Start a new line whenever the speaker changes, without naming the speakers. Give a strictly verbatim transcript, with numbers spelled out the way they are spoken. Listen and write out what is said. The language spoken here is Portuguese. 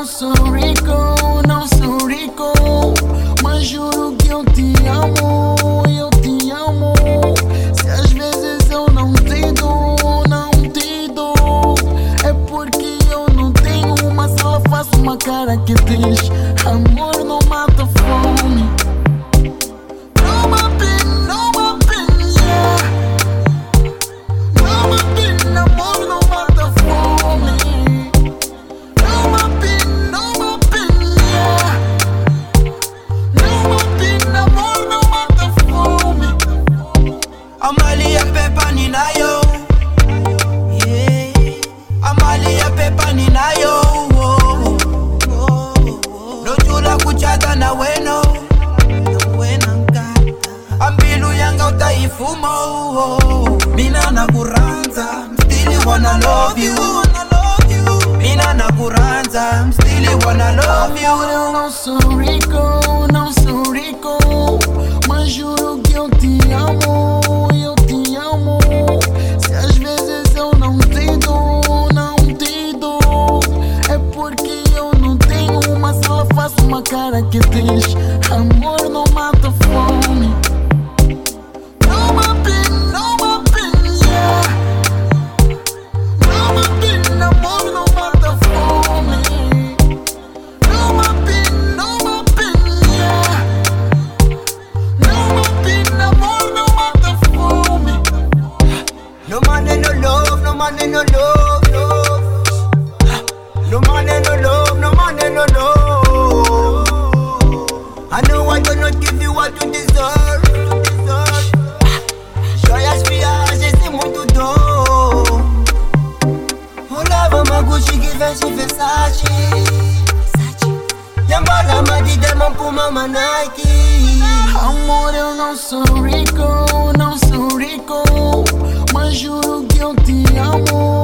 não sou rico, não sou rico, mas juro que eu te amo, eu te amo. Se às vezes eu não te dou, não te dou, é porque eu não tenho, mas ela faz uma cara que diz: amor não mata fome.
Amalia pepa nina yo, yeah. Amalia pepa nina yo, oh, oh, oh. No chula kuchata na weno, ambilu yanga utaifumo, oh. Mina na kuranza, still wanna love you. Mina na kuranza, still wanna love you.
Eu não sou rico, não sou rico, mas juro que eu te amo. Uma cara que diz: amor não mata fome. Não me pin, não me pin, yeah. Não me pin, amor não mata fome. Não me pin, não me pin, yeah. Não me pin, amor não mata fome.
No money, no love, no money, no love, love. No money, no love, no money, no love. I know I cannot give you what you deserve, you deserve. Joias, viagens e muito dor. Rolava uma Gucci que veste Versace, e embora uma de Demon Puma, uma Nike.
Amor, eu não sou rico, não sou rico, mas juro que eu te amo.